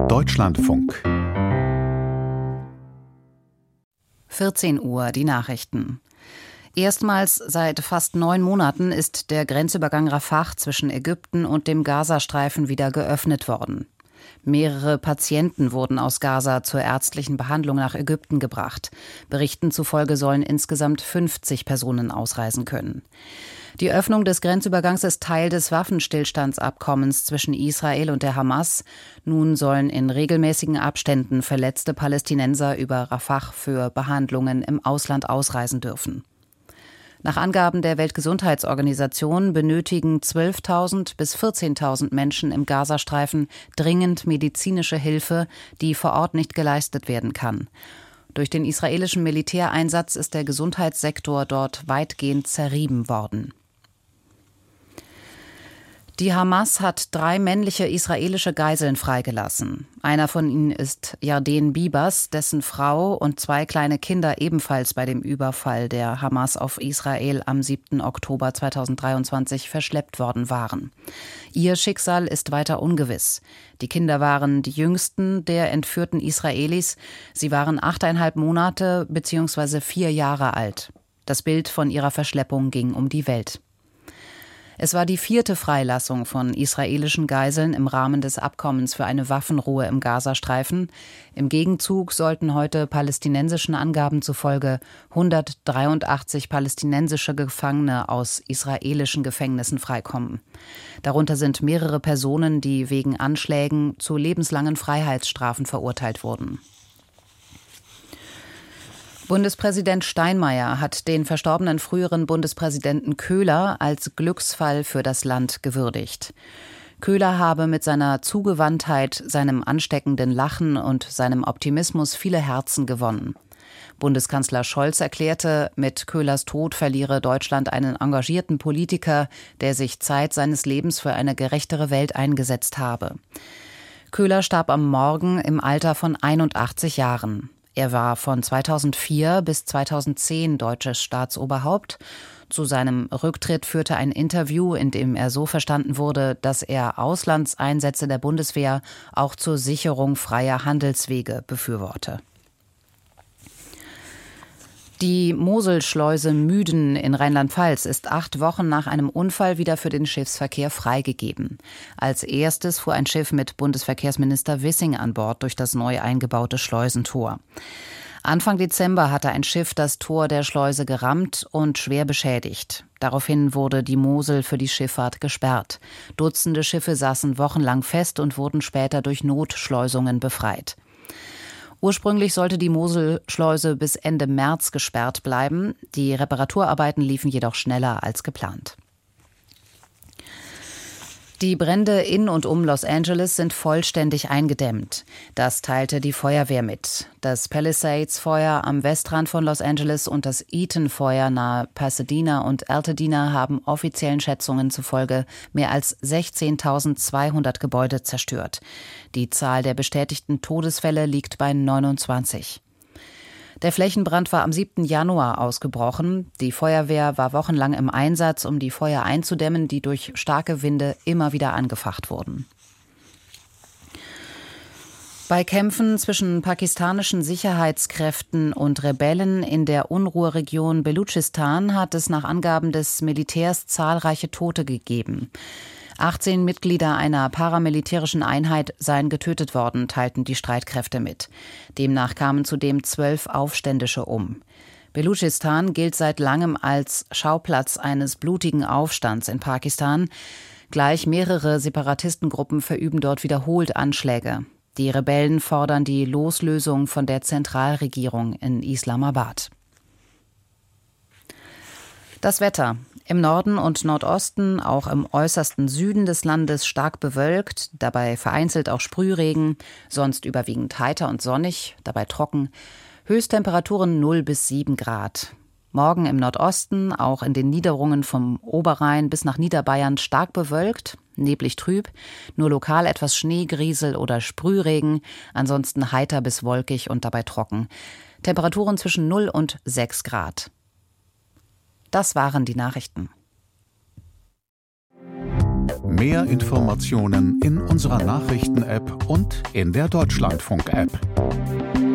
Deutschlandfunk. 14 Uhr, die Nachrichten. Erstmals seit fast 9 Monaten ist der Grenzübergang Rafah zwischen Ägypten und dem Gazastreifen wieder geöffnet worden. Mehrere Patienten wurden aus Gaza zur ärztlichen Behandlung nach Ägypten gebracht. Berichten zufolge sollen insgesamt 50 Personen ausreisen können. Die Öffnung des Grenzübergangs ist Teil des Waffenstillstandsabkommens zwischen Israel und der Hamas. Nun sollen in regelmäßigen Abständen verletzte Palästinenser über Rafah für Behandlungen im Ausland ausreisen dürfen. Nach Angaben der Weltgesundheitsorganisation benötigen 12.000 bis 14.000 Menschen im Gazastreifen dringend medizinische Hilfe, die vor Ort nicht geleistet werden kann. Durch den israelischen Militäreinsatz ist der Gesundheitssektor dort weitgehend zerrieben worden. Die Hamas hat 3 männliche israelische Geiseln freigelassen. Einer von ihnen ist Yarden Bibas, dessen Frau und 2 kleine Kinder ebenfalls bei dem Überfall der Hamas auf Israel am 7. Oktober 2023 verschleppt worden waren. Ihr Schicksal ist weiter ungewiss. Die Kinder waren die jüngsten der entführten Israelis. Sie waren 8,5 Monate bzw. 4 Jahre alt. Das Bild von ihrer Verschleppung ging um die Welt. Es war die 4. Freilassung von israelischen Geiseln im Rahmen des Abkommens für eine Waffenruhe im Gazastreifen. Im Gegenzug sollten heute palästinensischen Angaben zufolge 183 palästinensische Gefangene aus israelischen Gefängnissen freikommen. Darunter sind mehrere Personen, die wegen Anschlägen zu lebenslangen Freiheitsstrafen verurteilt wurden. Bundespräsident Steinmeier hat den verstorbenen früheren Bundespräsidenten Köhler als Glücksfall für das Land gewürdigt. Köhler habe mit seiner Zugewandtheit, seinem ansteckenden Lachen und seinem Optimismus viele Herzen gewonnen. Bundeskanzler Scholz erklärte, mit Köhlers Tod verliere Deutschland einen engagierten Politiker, der sich Zeit seines Lebens für eine gerechtere Welt eingesetzt habe. Köhler starb am Morgen im Alter von 81 Jahren. Er war von 2004 bis 2010 deutsches Staatsoberhaupt. Zu seinem Rücktritt führte ein Interview, in dem er so verstanden wurde, dass er Auslandseinsätze der Bundeswehr auch zur Sicherung freier Handelswege befürworte. Die Moselschleuse Müden in Rheinland-Pfalz ist 8 Wochen nach einem Unfall wieder für den Schiffsverkehr freigegeben. Als erstes fuhr ein Schiff mit Bundesverkehrsminister Wissing an Bord durch das neu eingebaute Schleusentor. Anfang Dezember hatte ein Schiff das Tor der Schleuse gerammt und schwer beschädigt. Daraufhin wurde die Mosel für die Schifffahrt gesperrt. Dutzende Schiffe saßen wochenlang fest und wurden später durch Notschleusungen befreit. Ursprünglich sollte die Moselschleuse bis Ende März gesperrt bleiben. Die Reparaturarbeiten liefen jedoch schneller als geplant. Die Brände in und um Los Angeles sind vollständig eingedämmt. Das teilte die Feuerwehr mit. Das Palisades-Feuer am Westrand von Los Angeles und das Eaton-Feuer nahe Pasadena und Altadena haben offiziellen Schätzungen zufolge mehr als 16.200 Gebäude zerstört. Die Zahl der bestätigten Todesfälle liegt bei 29. Der Flächenbrand war am 7. Januar ausgebrochen. Die Feuerwehr war wochenlang im Einsatz, um die Feuer einzudämmen, die durch starke Winde immer wieder angefacht wurden. Bei Kämpfen zwischen pakistanischen Sicherheitskräften und Rebellen in der Unruheregion Belutschistan hat es nach Angaben des Militärs zahlreiche Tote gegeben. 18 Mitglieder einer paramilitärischen Einheit seien getötet worden, teilten die Streitkräfte mit. Demnach kamen zudem 12 Aufständische um. Belutschistan gilt seit langem als Schauplatz eines blutigen Aufstands in Pakistan. Gleich mehrere Separatistengruppen verüben dort wiederholt Anschläge. Die Rebellen fordern die Loslösung von der Zentralregierung in Islamabad. Das Wetter. Im Norden und Nordosten, auch im äußersten Süden des Landes stark bewölkt, dabei vereinzelt auch Sprühregen, sonst überwiegend heiter und sonnig, dabei trocken. Höchsttemperaturen 0 bis 7 Grad. Morgen im Nordosten, auch in den Niederungen vom Oberrhein bis nach Niederbayern stark bewölkt, neblig trüb, nur lokal etwas Schnee, Griesel oder Sprühregen, ansonsten heiter bis wolkig und dabei trocken. Temperaturen zwischen 0 und 6 Grad. Das waren die Nachrichten. Mehr Informationen in unserer Nachrichten-App und in der Deutschlandfunk-App.